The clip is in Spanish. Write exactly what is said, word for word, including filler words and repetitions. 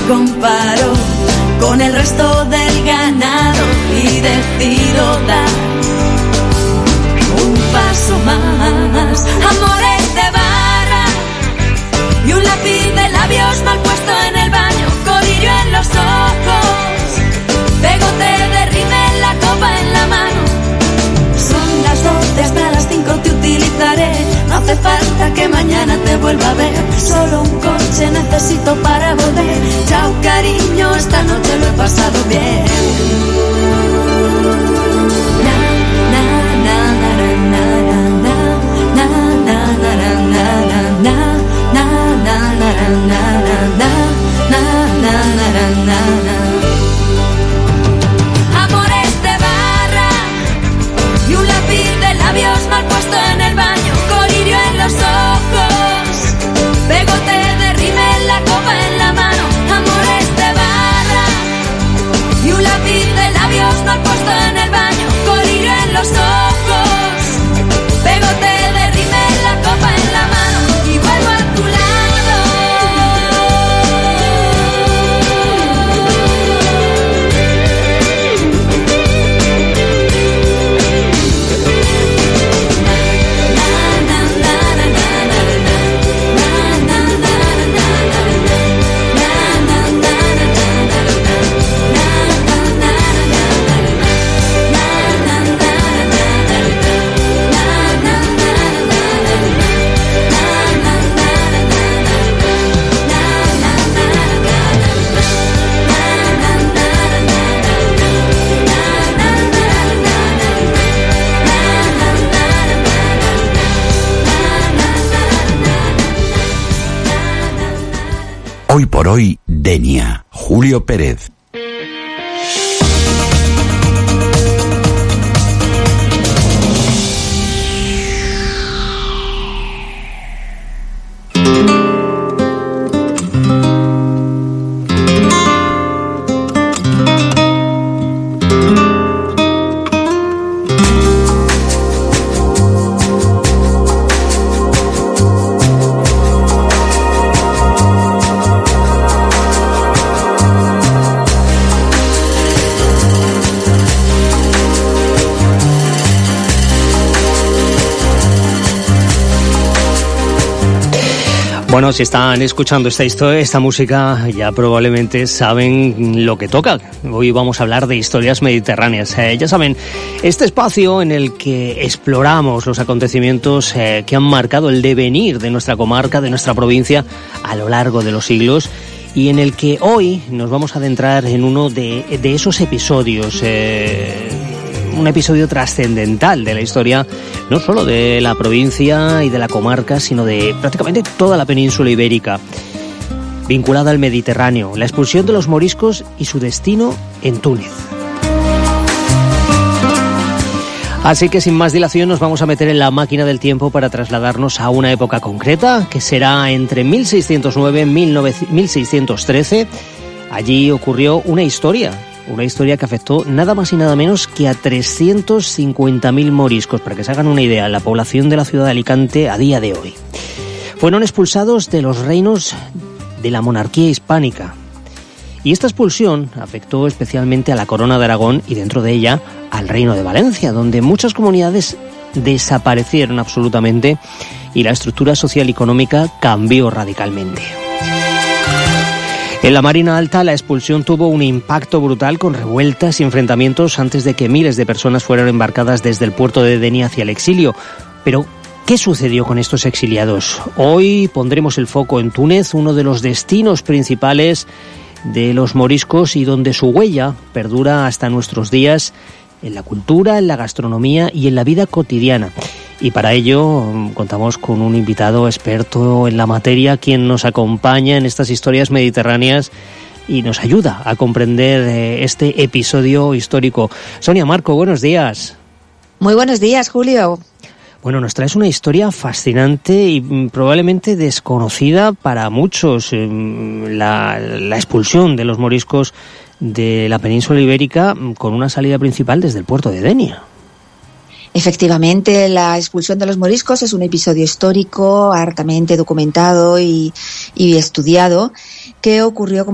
comparo con el resto del ganado y decido dar un paso más. Amores de barra y un lápiz de labios mal puesto en el baño, colirio en los ojos, pegote de rímel, la copa en la mano. Son las doce, hasta las cinco te utilizaré. No hace falta que mañana te vuelva a ver. Solo un coche necesito para volver. Chao cariño, esta noche lo he pasado bien. Na, na, na, na, na, na, na, na, na, na, na, na, na, na, na, na. Amores de barra y un lápiz de labios mal puesto en el baño, colirio en los ojos, pegote de rímel, la copa en la mano. Amores de barra y un lápiz de labios mal puesto en el baño, colirio en los ojos, pegote de rímel, la copa en la mano. Y vuelvo a tu lado. Hoy por hoy, Denia. Julio Pérez. Bueno, si están escuchando esta historia, esta música, ya probablemente saben lo que toca. Hoy vamos a hablar de historias mediterráneas. Eh, ya saben, este espacio en el que exploramos los acontecimientos eh, que han marcado el devenir de nuestra comarca, de nuestra provincia, a lo largo de los siglos, y en el que hoy nos vamos a adentrar en uno de, de esos episodios, eh, un episodio trascendental de la historia, no solo de la provincia y de la comarca, sino de prácticamente toda la península ibérica, vinculada al Mediterráneo, la expulsión de los moriscos y su destino en Túnez. Así que sin más dilación nos vamos a meter en la máquina del tiempo para trasladarnos a una época concreta, que será entre mil seiscientos nueve y mil seiscientos trece. Allí ocurrió una historia, una historia que afectó nada más y nada menos que a trescientos cincuenta mil moriscos, para que se hagan una idea, la población de la ciudad de Alicante a día de hoy. Fueron expulsados de los reinos de la monarquía hispánica. Y esta expulsión afectó especialmente a la Corona de Aragón y dentro de ella al Reino de Valencia, donde muchas comunidades desaparecieron absolutamente y la estructura social y económica cambió radicalmente. En la Marina Alta la expulsión tuvo un impacto brutal con revueltas y enfrentamientos antes de que miles de personas fueran embarcadas desde el puerto de Denia hacia el exilio. Pero, ¿qué sucedió con estos exiliados? Hoy pondremos el foco en Túnez, uno de los destinos principales de los moriscos y donde su huella perdura hasta nuestros días en la cultura, en la gastronomía y en la vida cotidiana. Y para ello contamos con un invitado experto en la materia, quien nos acompaña en estas historias mediterráneas y nos ayuda a comprender eh, este episodio histórico. Sonia Marco, buenos días. Muy buenos días, Julio. Bueno, nos traes una historia fascinante y probablemente desconocida para muchos. La, la expulsión de los moriscos de la península ibérica con una salida principal desde el puerto de Denia. Efectivamente, la expulsión de los moriscos es un episodio histórico hartamente documentado y, y estudiado que ocurrió, como